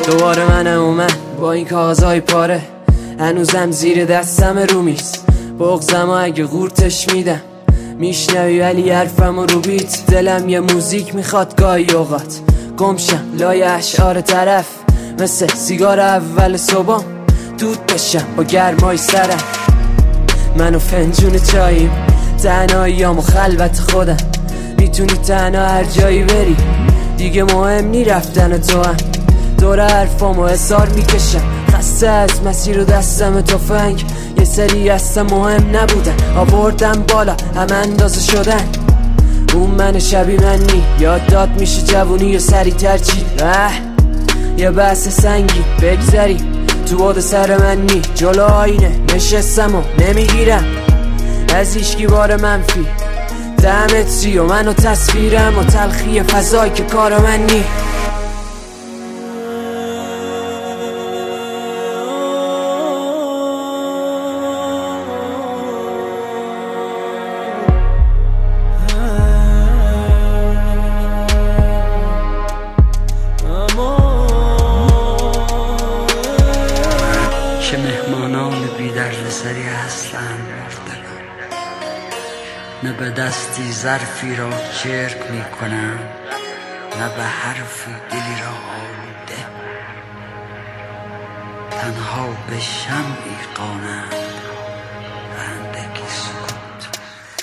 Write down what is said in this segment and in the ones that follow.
دوباره منم اومد با این کاغذهای پاره، هنوزم زیر دستم رو میز. بغضم اگه قورتش میدم میشنوی ولی حرفم رو بیت. دلم یه موزیک میخواد گاهی اوقات گمشم لای اشعار طرف، مثل سیگار اول صبحم دود بشم با گرمای سرم. من و فنجون چاییم، تنهاییام و خلوت خودم. میتونی تنها هر جایی بری، دیگه مهم نی رفتن تو هم. دور حرفامو حسار میکشم، خسته از مسیر و دستم تفنگ. یه سری هستم مهم نبودن، آوردم بالا همه اندازه شدن. اون من شبیه من نی، یاد داد میشه جوونی و سریع ترچی. یه بحث سنگی بگذری تو بود سر من نی. جلو آینه نشستم و نمیگیرم از ایشکی بار منفی. دمتری و منو تصویرم و تلخی فضایی که کار من نی. چه مهمانان بی درد سری هستند نه به دستی ظرفی را چرک می کنم، نه به حرفی دلی را آلوده. تنها به شمعی قانند و اندکی سکوت.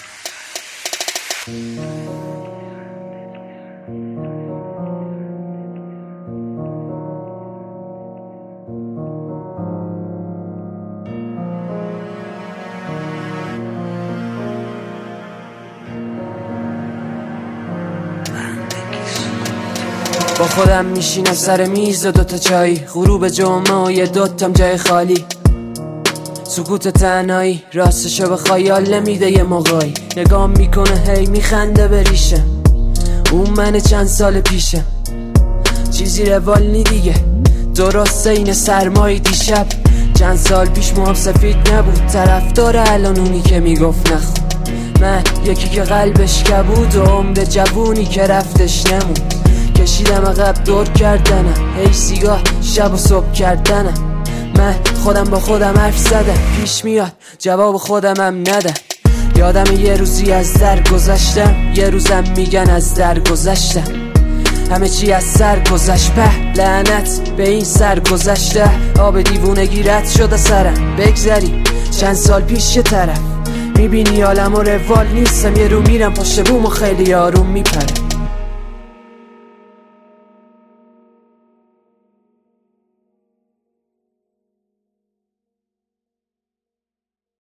با خودم میشینم سر میز و دوتا چایی، غروب جمعه و یه دوتام جای خالی. سکوت تنهایی راستشو به خیال نمیده. یه موقعی نگام میکنه هی میخنده به ریشم. اون من چند سال پیشم، چیزی روال نی دیگه. درسته این سرمایی دیشب چند سال پیش موام سفید نبود. طرفدار الان اونی که میگفت نخون. من یکی که قلبش کبود و عمر جوونی که رفتش نمون. کشیدم عقب دور کردنم، هی سیگار شب و صبح کردنم. من خودم با خودم حرف زدم، پیش میاد جواب خودمم ندم. یادم یه روزی از در گذشتم، یه روزم میگن از در گذشتم. همه چی از سر گذشت، به لعنت به این سر گذشته. آب دیوونگی رد شده سرم، بگذری چند سال پیش یه طرف. میبینی عالم و روال نیستم، یه رو میرم پشت بوم و خیلی آروم میپرم.